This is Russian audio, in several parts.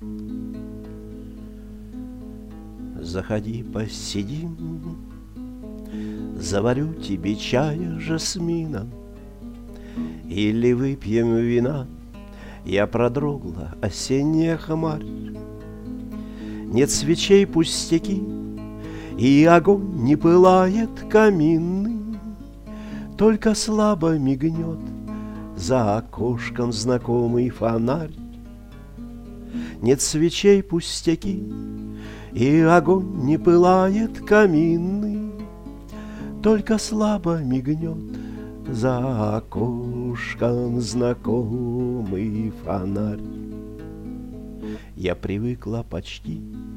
Заходи, посидим, заварю тебе чая жасмина, или выпьем вина. Я продрогла, осенняя хмарь. Нет свечей, пустяки, и огонь не пылает каминный, только слабо мигнет за окошком знакомый фонарь. Нет свечей, пустяки, и огонь не пылает каминный, только слабо мигнет за окошком знакомый фонарь. Я привыкла почти,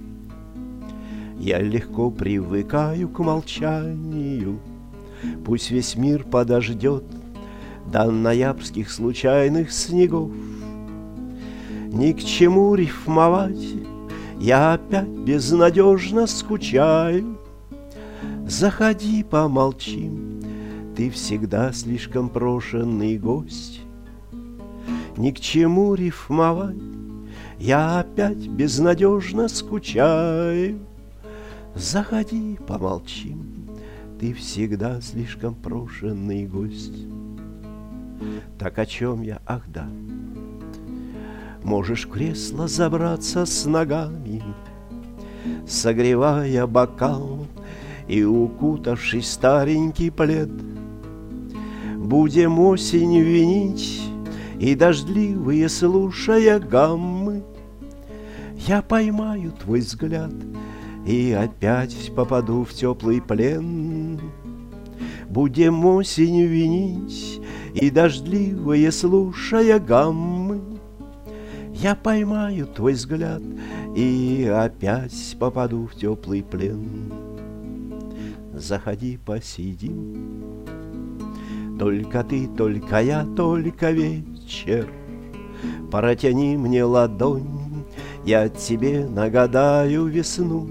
я легко привыкаю к молчанию. Пусть весь мир подождет до ноябрьских случайных снегов. Ни к чему рифмовать, я опять безнадежно скучаю. Заходи, помолчим, ты всегда слишком прошенный гость. Ни к чему рифмовать, я опять безнадежно скучаю. Заходи, помолчим, ты всегда слишком прошенный гость. Так о чем я, ах да. Можешь в кресло забраться с ногами, согревая бокал и укутавшись старенький плед. Будем осень винить и дождливые слушая гаммы. Я поймаю твой взгляд и опять попаду в теплый плен. Будем осень винить и дождливые слушая гаммы. Я поймаю твой взгляд и опять попаду в теплый плен. Заходи, посидим, только ты, только я, только вечер. Протяни мне ладонь, я тебе нагадаю весну.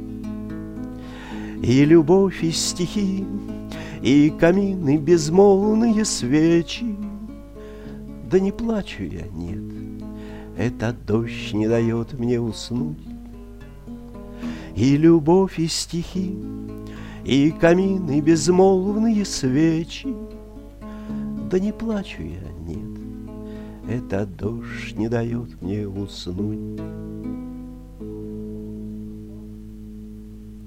И любовь, и стихи, и камины, безмолвные свечи. Да не плачу я, нет, этот дождь не дает мне уснуть. И любовь, и стихи, и камины, безмолвные свечи. Да не плачу я, нет, этот дождь не дает мне уснуть.